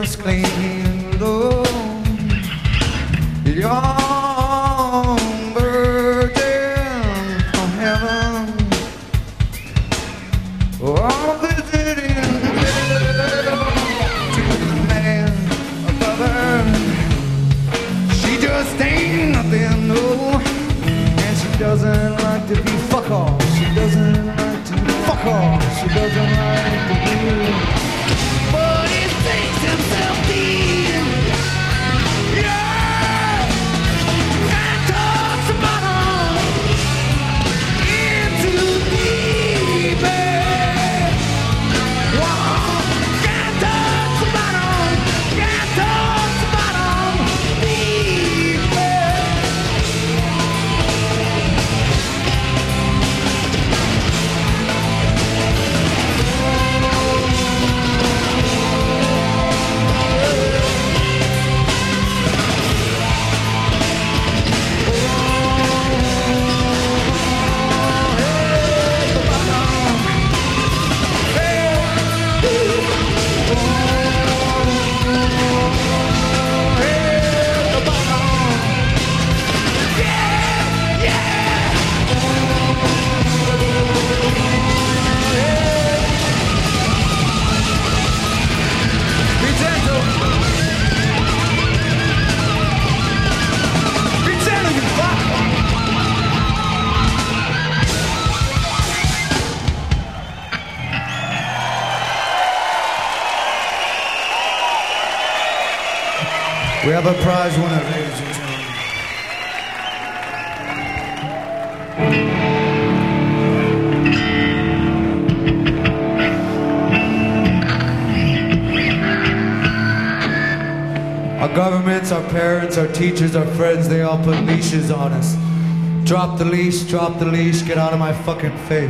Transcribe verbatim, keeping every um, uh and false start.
just clean though. Young virgin from heaven, all visiting to the man above her. She just ain't nothing, no, and she doesn't like to be fuck off. She doesn't like to fuck off. She doesn't like to be. But he thinks himself deep. Yeah, and talks about him into deep. Whoa, can't talk about him. Can't talk about him deep. We have a prize winner, ladies and gentlemen. Our governments, our parents, our teachers, our friends, they all put leashes on us. Drop the leash, drop the leash, get out of my fucking face.